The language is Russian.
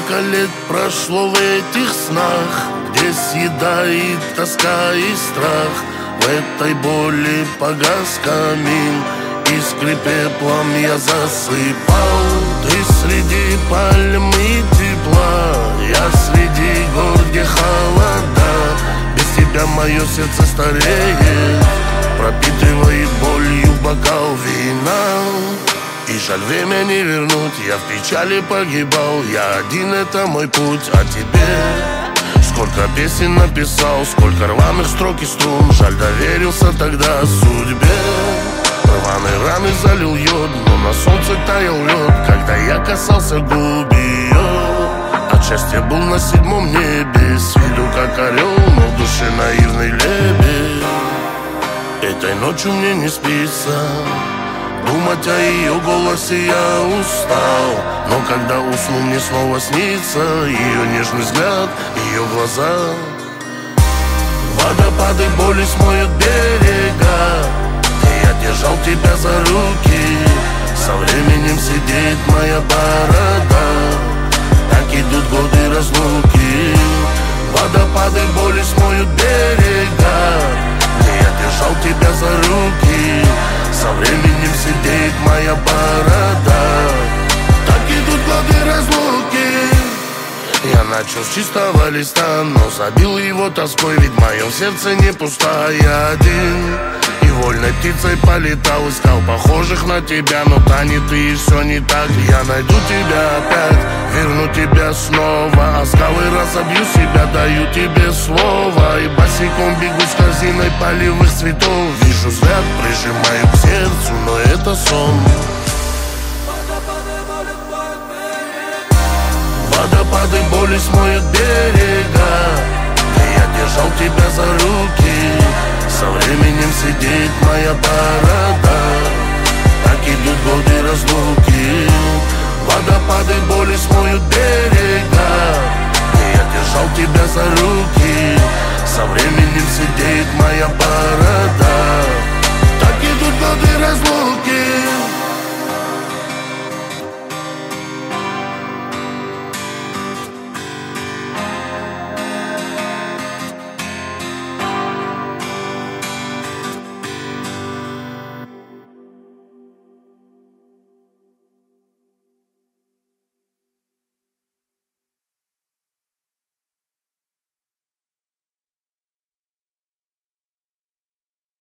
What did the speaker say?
Сколько лет прошло в этих снах, где съедает тоска и страх. В этой боли погас камин, искры пеплом я засыпал. Ты среди пальм и тепла, я среди гор, где холода. Без тебя мое сердце стареет, пропитывает болью бокал вина. И жаль, время не вернуть, я в печали погибал. Я один, это мой путь, а тебе? Сколько песен написал, сколько рваных строк и струн. Жаль, доверился тогда судьбе. Рваные раны залил йод, но на солнце таял лед, когда я касался губ ее. От счастья был на 7-м небе, с виду как орел, но в душе наивный лебедь. Этой ночью мне не спится, думать о ее голосе я устал. Но когда усну, мне снова снится ее нежный взгляд, ее глаза. Водопады боли смоют берега, где я держал тебя за руки. Со временем сидит моя борода, так идут годы разлуки. Водопады боли смоют берега, где я держал тебя за руки. Со временем сидит моя борода, так идут годы разлуки. Я начал с чистого листа, но забил его тоской, ведь в моем сердце не пустая один. И вольной птицей полетал, искал похожих на тебя, но тянет и все не так. Я найду тебя опять, верну тебя снова, а скалы разобью себя, даю тебе слово. И босиком бегу с корзиной полевых цветов. Вижу взгляд, прижимаю к сердцу, но это сон. Водопады боли смоют берега, где я держал тебя за руки. Со временем сидит моя борода, так идут годы разлуки. Водопады боли смоют берега,